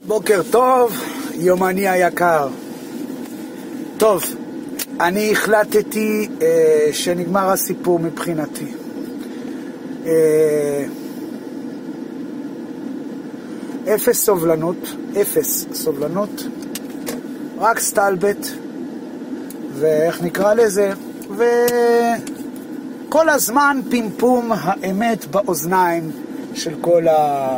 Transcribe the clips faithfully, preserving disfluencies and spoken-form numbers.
בוקר טוב, יומני היקר. טוב, אני החלטתי אה, שנגמר הסיפור מבחינתי. אה, אפס סובלנות, אפס סובלנות, רק סטלבט, ואיך נקרא לזה, וכל הזמן פימפום האמת באוזניים של כל ה...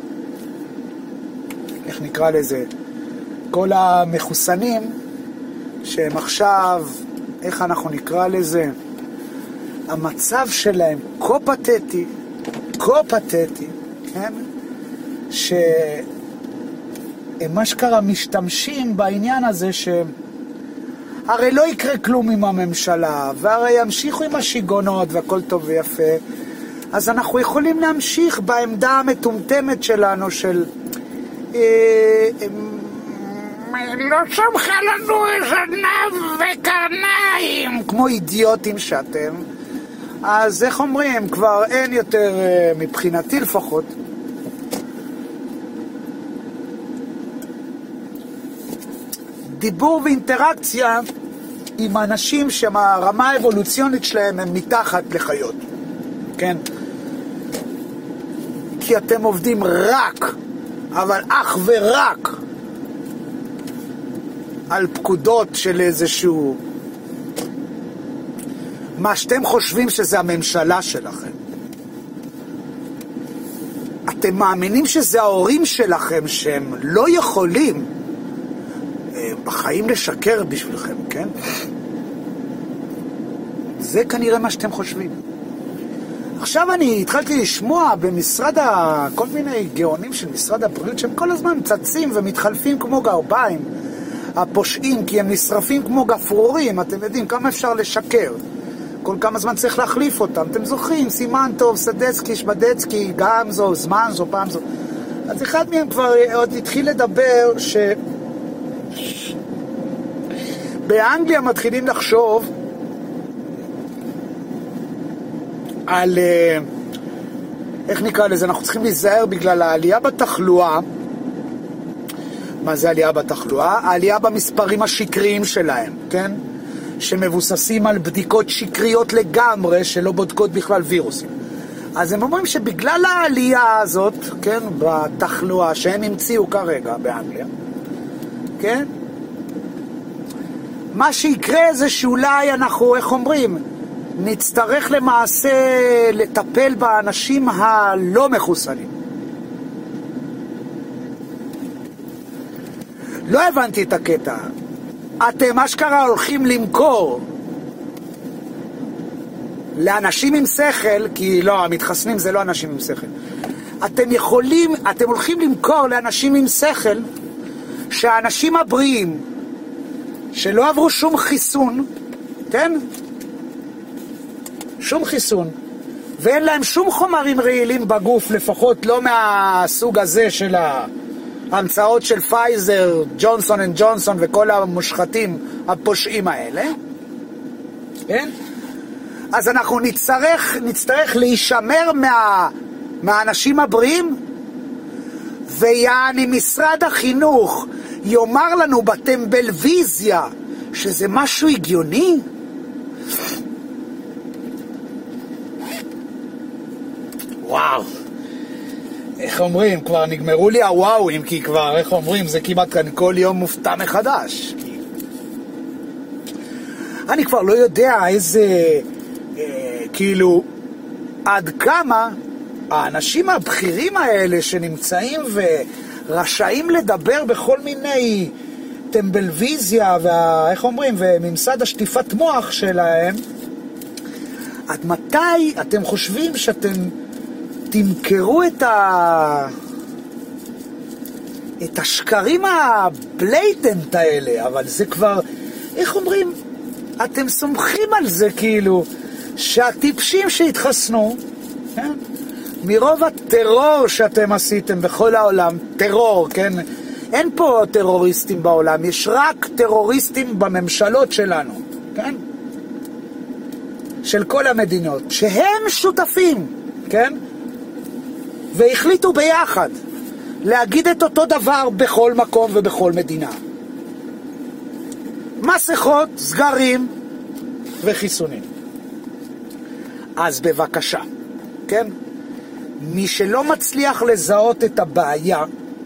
איך נקרא לזה, כל המחוסנים שהם עכשיו, איך אנחנו נקרא לזה, המצב שלהם כה פתטי, כה פתטי, כן? שהם מה שקרה משתמשים בעניין הזה שהם הרי לא יקרה כלום עם הממשלה, והרי ימשיכו עם השיגונות והכל טוב ויפה, אז אנחנו יכולים להמשיך בעמדה המטומטמת שלנו של לא שמחה לנו זנב וקרניים כמו אידיוטים שאתם. אז איך אומרים, כבר אין יותר, מבחינתי לפחות, דיבור ואינטראקציה עם אנשים שהרמה האבולוציונית שלהם הם מתחת לחיות, כן? כי אתם עובדים רק, אבל אך ורק על פקודות של איזשהו מה שאתם חושבים שזה הממשלה שלכם. אתם מאמינים שזה ההורים שלכם שהם לא יכולים בחיים לשקר בשבילכם, כן? זה כנראה מה שאתם חושבים. עכשיו אני התחלתי לשמוע במשרד ה... כל מיני גאונים של משרד הבריאות שהם כל הזמן צצים ומתחלפים כמו גרביים, הפושעים, כי הם נשרפים כמו גפרורים. אתם יודעים כמה אפשר לשקר, כל כמה זמן צריך להחליף אותם. אתם זוכרים, סימן טוב, סדצקי, שבדצקי, גם זו, זמן זו, פעם זו. אז אחד מהם כבר עוד התחיל לדבר ש... באנגליה מתחילים לחשוב על, איך נקרא לזה, אנחנו צריכים להיזהר בגלל העלייה בתחלואה. מה זה עלייה בתחלואה? העלייה במספרים השקריים שלהם, כן? שמבוססים על בדיקות שקריות לגמרי, שלא בודקות בכלל וירוסים. אז הם אומרים שבגלל העלייה הזאת, כן, בתחלואה שהם המציאו כרגע באנגליה, כן? מה שיקרה זה שאולי אנחנו, איך אומרים, נצטרך למעשה לטפל באנשים הלא מחוסנים. לא הבנתי את הקטע. אתם אשכרה הולכים למכור לאנשים עם שכל, כי לא, המתחסנים זה לא אנשים עם שכל. אתם יכולים, אתם הולכים למכור לאנשים עם שכל שהאנשים הבריאים שלא עברו שום חיסון, כן? שום חיסון, ואין להם שום חומרים רעילים בגוף, לפחות לא מהסוג הזה של ההמצאות של פייזר, ג'ונסון אנד ג'ונסון וכל המושחתים הפושעים האלה, כן? אז אנחנו נצטרך, נצטרך להישמר מה, מהאנשים הבריאים, ויעני משרד החינוך יאמר לנו בטמבלוויזיה שזה משהו הגיוני? וואו, איך אומרים, כבר נגמרו לי הוואוים, כי כבר, איך אומרים, זה כמעט כאן כל יום מופתע מחדש. אני כבר לא יודע איזה, אה, כאילו, עד כמה האנשים הבכירים האלה שנמצאים ורשאים לדבר בכל מיני טמבלוויזיה, וה, איך אומרים, וממסד השטיפת מוח שלהם, עד מתי אתם חושבים שאתם תמכרו את ה... את השקרים הבלייטנט האלה? אבל זה כבר, איך אומרים, אתם סומכים על זה כאילו שהטיפשים שהתחסנו, כן? מרוב הטרור שאתם עשיתם בכל העולם, טרור, כן? אין פה טרוריסטים בעולם, יש רק טרוריסטים בממשלות שלנו, כן? של כל המדינות, שהם שותפים, כן? והחליטו ביחד להגיד את אותו דבר בכל מקום ובכל מדינה. מסכות, סגרים וחיסונים. אז בבקשה, כן? מי שלא מצליח לזהות את הבעיה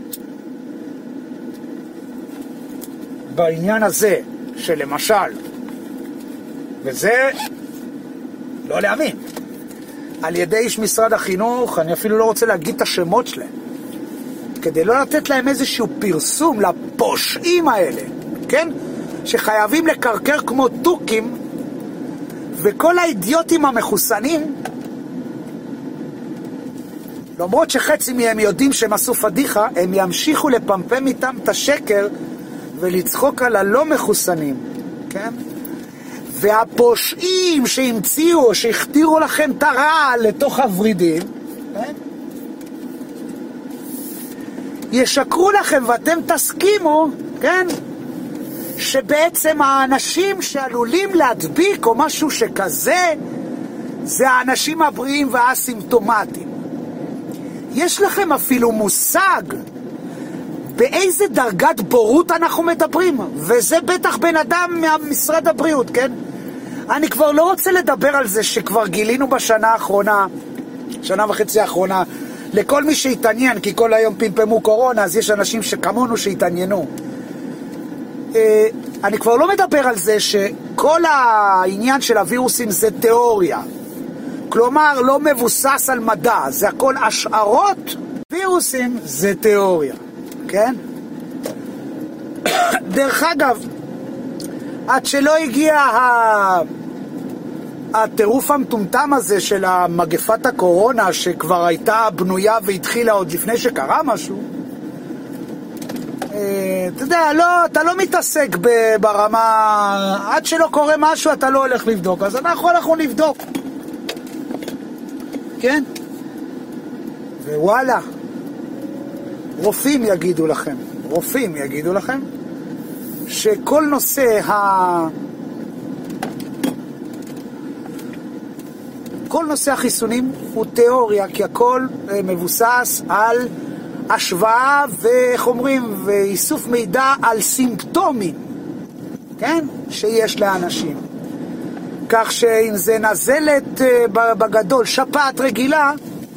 בעניין הזה, שלמשל, וזה לא להאמין, על ידי איש משרד החינוך, אני אפילו לא רוצה להגיד את השמות שלהם, כדי לא לתת להם איזשהו פרסום לפושעים האלה, כן? שחייבים לקרקר כמו טוקים, וכל האידיוטים המחוסנים, למרות שחצי מהם יודעים שהם עשו פדיחה, הם ימשיכו לפמפם איתם את השקר ולצחוק על הלא מחוסנים, כן? והפושעים שהמציאו, שהכתירו לכם את הרעל לתוך הוורידים, כן? ישקרו לכם ואתם תסכימו, כן? שבעצם האנשים שעלולים להדביק או משהו שכזה, זה האנשים הבריאים והאסימפטומטיים. יש לכם אפילו מושג באיזה דרגת בורות אנחנו מדברים, וזה בטח בן אדם מהמשרד הבריאות, כן? אני כבר לא רוצה לדבר על זה שכבר גילינו בשנה האחרונה, שנה וחצי האחרונה, לכל מי שהתעניין, כי כל היום פמפמו קורונה, אז יש אנשים שכמונו שהתעניינו. אני כבר לא מדבר על זה שכל העניין של הווירוסים זה תיאוריה, כלומר לא מבוסס על מדע, זה הכל השערות. וירוסים זה תיאוריה, כן? דרך אגב, עד שלא הגיע הטירוף המטומטם הזה של מגפת הקורונה, שכבר הייתה בנויה והתחילה עוד לפני שקרה משהו, אתה יודע, לא, אתה לא מתעסק ברמה, עד שלא קורה משהו אתה לא הולך לבדוק, אז אנחנו הולכנו לבדוק, כן? ווואלה, רופאים יגידו לכם, רופאים יגידו לכם, שכל נושא ה... כל נושא החיסונים הוא תיאוריה, כי הכל מבוסס על השוואה ואיך אומרים, ואיסוף מידע על סימפטומים, כן? שיש לאנשים. כך שאם זה נזלת בגדול, שפעת רגילה,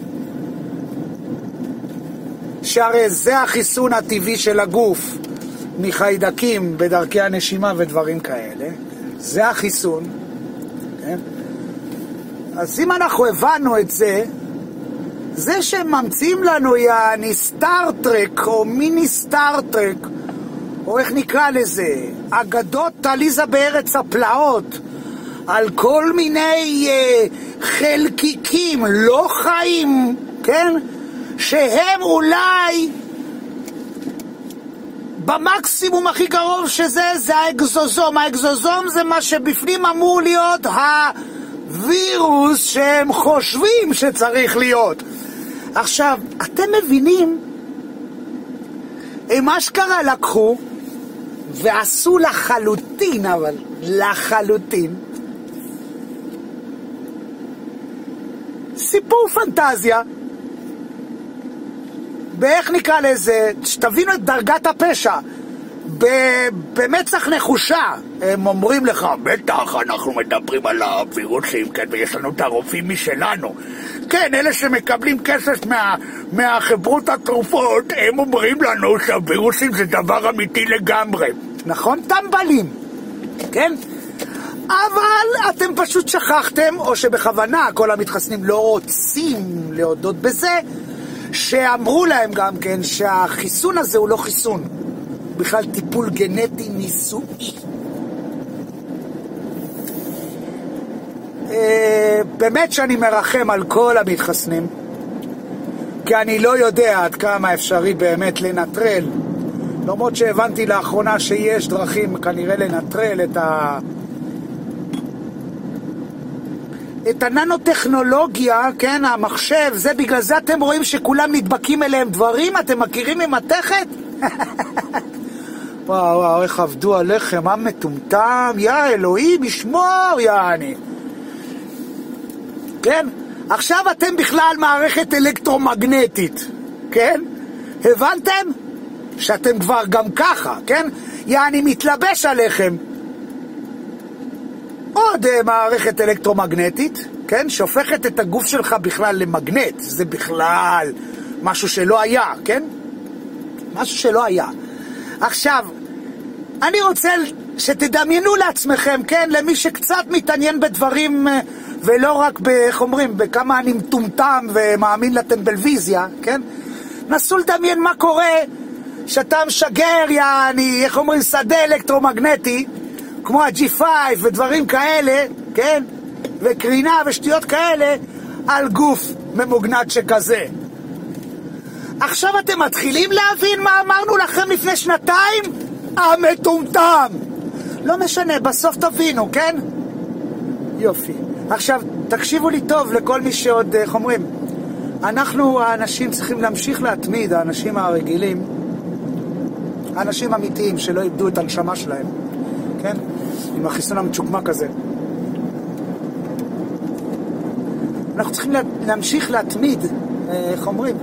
שהרי זה החיסון הטבעי של הגוף מחיידקים בדרכי הנשימה ודברים כאלה, זה החיסון, כן? אז אם אנחנו הבנו את זה, זה שממציאים לנו יעני סטארטרק או מיני סטארטרק, או איך נקרא לזה, אגדות עליזה בארץ הפלאות, על כל מיני אה, חלקיקים לא חיים, כן? שהם אולי במקסימום הכי קרוב שזה זה האקזוזום. האקזוזום זה מה שבפנים אמור להיות הווירוס שהם חושבים שצריך להיות. עכשיו, אתם מבינים, הם אשכרה לקחו ועשו לחלוטין, אבל לחלוטין, סיפור פנטזיה, באיך נקרא לזה, שתבינו את דרגת הפשע, במצח נחושה, הם אומרים לך, בטח אנחנו מדברים על הווירוסים, כן, ויש לנו את הרופאים משלנו, כן, אלה שמקבלים כסף מה, מהחברות התרופות, הם אומרים לנו שהווירוסים זה דבר אמיתי לגמרי, נכון? טמבלים, כן? אבל אתם פשוט שכחתם, או שבכוונה כל המתחסנים לא רוצים להודות בזה, שאמרו להם גם כן שהחיסון הזה הוא לא חיסון, בכלל טיפול גנטי ניסוי. באמת שאני מרחם על כל המתחסנים, כי אני לא יודע עד כמה אפשרי באמת לנטרל, למרות שהבנתי לאחרונה שיש דרכים כנראה לנטרל את ה... את הננוטכנולוגיה, כן, המחשב, זה בגלל זה אתם רואים שכולם נדבקים אליהם דברים, אתם מכירים ממתכת? וואו וואו, איך עבדו עליכם, מה מטומטם, יא אלוהים, ישמור, יעני. כן? עכשיו אתם בכלל מערכת אלקטרומגנטית, כן? הבנתם? שאתם כבר גם ככה, כן? יעני מתלבש עליכם עוד מערכת אלקטרומגנטית, כן? שהופכת את הגוף שלך בכלל למגנט. זה בכלל משהו שלא היה, כן? משהו שלא היה. עכשיו, אני רוצה שתדמיינו לעצמכם, כן? למי שקצת מתעניין בדברים, ולא רק, איך אומרים, בכמה אני מטומטם ומאמין לטמבלוויזיה, כן? נסו לדמיין מה קורה שאתה משגר, יעני, איך אומרים, שדה אלקטרומגנטי, כמו ה-ג'י פייב ודברים כאלה, כן? וקרינה ושטויות כאלה, על גוף ממוגנט שכזה. עכשיו אתם מתחילים להבין מה אמרנו לכם לפני שנתיים? המטומטם! לא משנה, בסוף תבינו, כן? יופי. עכשיו, תקשיבו לי טוב לכל מי שעוד, איך אומרים, אנחנו האנשים צריכים להמשיך להתמיד, האנשים הרגילים, האנשים אמיתיים שלא איבדו את הנשמה שלהם, כן? עם החיסון המצ'וקמק הזה. אנחנו צריכים להמשיך להתמיד, איך אומרים?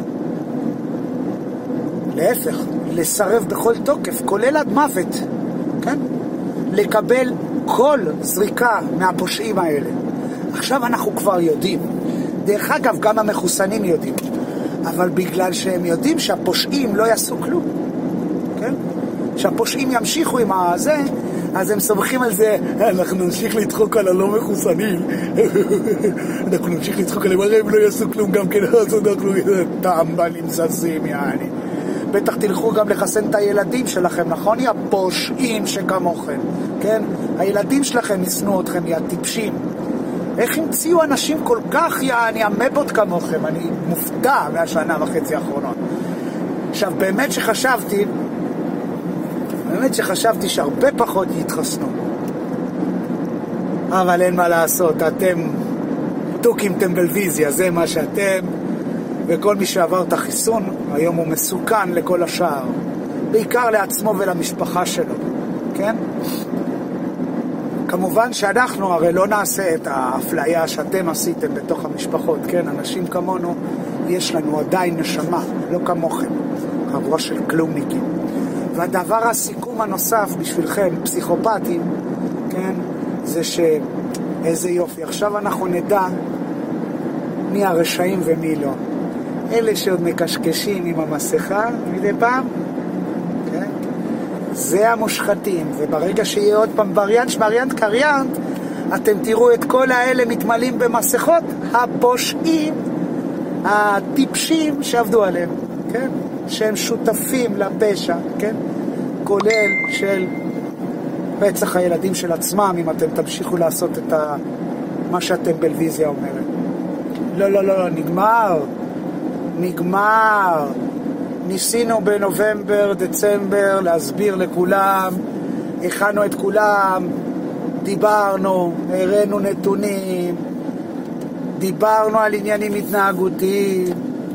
להפך, לסרב בכל תוקף, כולל עד מוות, כן? לקבל כל זריקה מהפושעים האלה. עכשיו אנחנו כבר יודעים. דרך אגב, גם המחוסנים יודעים. אבל בגלל שהם יודעים שהפושעים לא יעשו כלום, כן? שהפושעים ימשיכו עם הזה, אז הם סומכים על זה, אנחנו נמשיך לדחוק על הלא מחוסנים, אנחנו נמשיך לדחוק עליהם, הרי הם לא יעשו כלום גם כן, אז אנחנו טמבלים זזים, יעני. בטח תלכו גם לחסן את הילדים שלכם, נכון? יא פושעים שכמוכם, כן? הילדים שלכם ישנאו אתכם, יא טיפשים. איך המציאו אנשים כל כך, יעני, המבות כמוכם? אני מופתע מהשנה וחצי האחרונות. עכשיו, באמת שחשבתי, באמת שחשבתי שהרבה פחות יתחסנו. אבל אין מה לעשות, אתם תוקים טמבלוויזיה, זה מה שאתם, וכל מי שעבר את החיסון, היום הוא מסוכן לכל השאר, בעיקר לעצמו ולמשפחה שלו, כן? כמובן שאנחנו הרי לא נעשה את האפליה שאתם עשיתם בתוך המשפחות, כן? אנשים כמונו, יש לנו עדיין נשמה, לא כמוכם, חבורה של כלומניקים. והדבר הסיכום הנוסף בשבילכם, פסיכופטים, כן? זה שאיזה יופי, עכשיו אנחנו נדע מי הרשעים ומי לא. אלה שעוד מקשקשים עם המסכה מדי פעם, כן? זה המושחתים, וברגע שיהיה עוד פעם וריאנט, וריאנט קריאנט, אתם תראו את כל האלה מתמלאים במסכות, הפושעים, הטיפשים שעבדו עליהם, כן? שהם שותפים לפשע, כן? כולל של רצח הילדים של עצמם, אם אתם תמשיכו לעשות את ה... מה שאתם בלוויזיה אומרת. לא, לא, לא, לא, נגמר. נגמר. ניסינו בנובמבר, דצמבר, להסביר לכולם, הכנו את כולם, דיברנו, הראינו נתונים, דיברנו על עניינים התנהגותיים.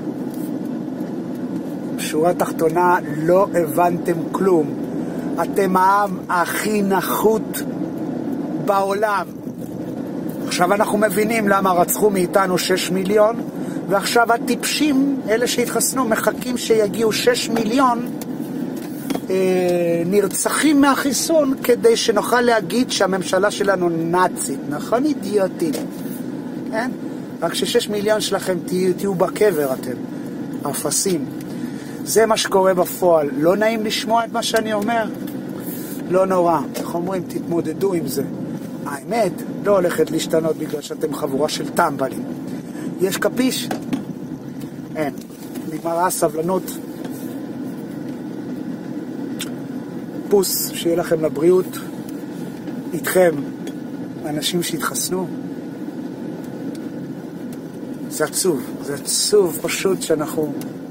בשורה תחתונה, לא הבנתם כלום. אתם העם הכי נחות בעולם. עכשיו אנחנו מבינים למה רצחו מאיתנו שש מיליון, ועכשיו הטיפשים, אלה שהתחסנו, מחכים שיגיעו שש מיליון אה, נרצחים מהחיסון, כדי שנוכל להגיד שהממשלה שלנו נאצית, נכון? אידיוטית, כן? רק ששש מיליון שלכם תהיו, תהיו בקבר אתם, אפסים. זה מה שקורה בפועל. לא נעים לשמוע את מה שאני אומר? לא נורא. איך אומרים? תתמודדו עם זה. האמת לא הולכת להשתנות בגלל שאתם חבורה של טמבלים. יש קפיש? אין. נגמרה הסבלנות. פוס, שיהיה לכם לבריאות. איתכם, אנשים שהתחסנו. זה עצוב. זה עצוב פשוט שאנחנו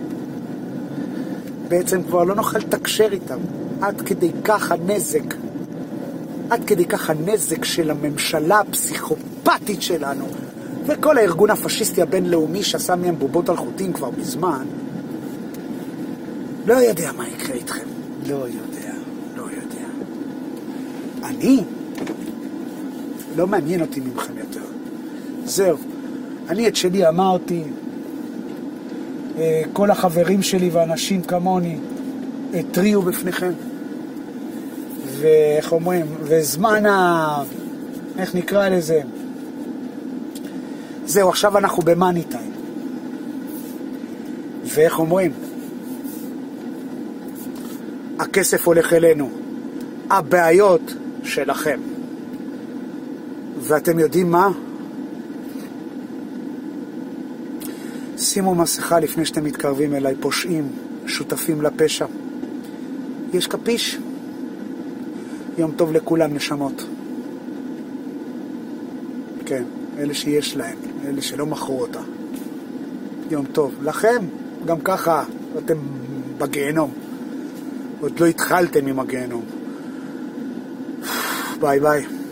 בעצם כבר לא נוכל לתקשר איתם. עד כדי כך הנזק, עד כדי כך הנזק של הממשלה הפסיכופתית שלנו, וכל הארגון הפשיסטי הבינלאומי שעשה מהם בובות על חוטים כבר בזמן. לא יודע מה יקרה איתכם. לא יודע, לא יודע. אני? לא מעניין אותי ממכם יותר. זהו. אני את שלי אמרתי, כל החברים שלי ואנשים כמוני התריעו בפניכם. ואיך אומרים, וזמן ה... איך נקרא לזה? זהו, עכשיו אנחנו במאני טיים. ואיך אומרים? הכסף הולך אלינו. הבעיות שלכם. ואתם יודעים מה? שימו מסכה לפני שאתם מתקרבים אליי, פושעים, שותפים לפשע. יש קפיש? יום טוב לכולם, נשמות. כן, אלה שיש להם, אלה שלא מכרו אותה. יום טוב. לכם, גם ככה, אתם בגיהנום. עוד לא התחלתם עם הגיהנום. ביי ביי.